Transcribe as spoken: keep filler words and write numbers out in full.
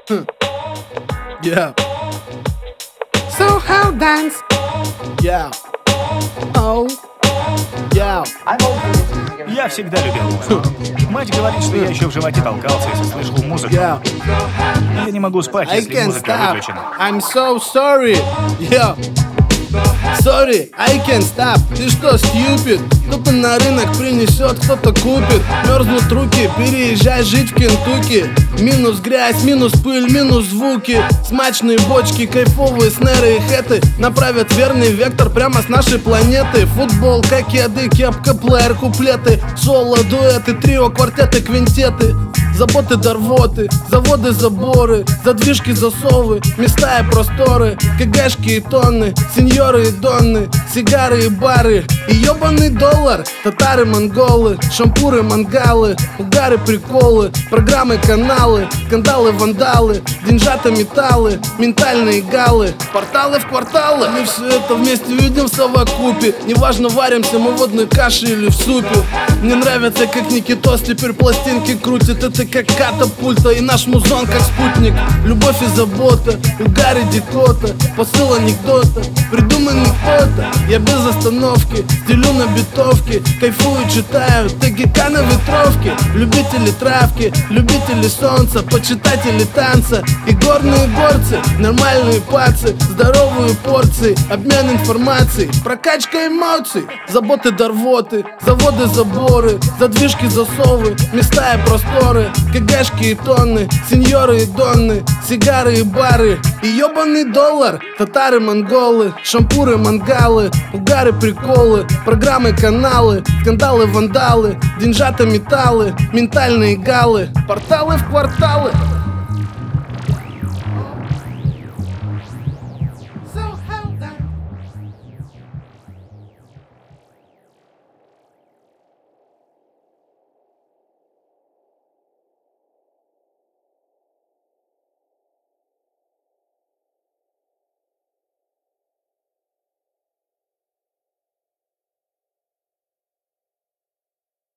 Yeah. So how dance? Yeah. Oh. Yeah. Я всегда любил музыку. Мать говорит, что я еще в животе толкался, если слышал музыку. Yeah. Я не могу спать, I если can't музыка stop. выключена. I'm so sorry. Yeah. Sorry, I can't stop. Ты что, stupid? Кто-то на рынок принесет, кто-то купит. Мерзнут руки, переезжай жить в Кентукки. Минус грязь, минус пыль, минус звуки. Смачные бочки, кайфовые снеры и хэты направят верный вектор прямо с нашей планеты. Футбол, кокеды, кепка, плеер, куплеты. Соло, дуэты, трио, квартеты, квинтеты. Заботы до рвоты, заводы, заборы, задвижки, засовы, места и просторы, КГшки и тонны, сеньоры и донны, сигары и бары, и ёбаный доллар, татары, монголы, шампуры, мангалы, угары, приколы, программы, каналы, скандалы, вандалы, деньжата, металлы, ментальные галы, порталы в кварталы. Мы все это вместе видим в совокупе. Неважно, варимся мы в водной каше или в супе. Мне нравится, как Никитос теперь пластинки крутит. Это как катапульта и наш музон как спутник. Любовь и забота, угары дикота, посыл анекдота, придуманный кто-то. Я без остановки, стелю на битовке, кайфую, читаю ТГК на ветровке. Любители травки, любители солнца, почитатели танца и горные горцы, нормальные пацы, здоровые порции, обмен информацией, прокачка эмоций, заботы до рвоты, заводы, заборы, задвижки, засовы, места и просторы, КГшки и тонны, сеньоры и донны, сигары и бары, и ёбаный доллар, татары, монголы, шампуры, мангалы, угары, приколы, программы, каналы, скандалы, вандалы, деньжата, металлы, ментальные галы, порталы в кварталы.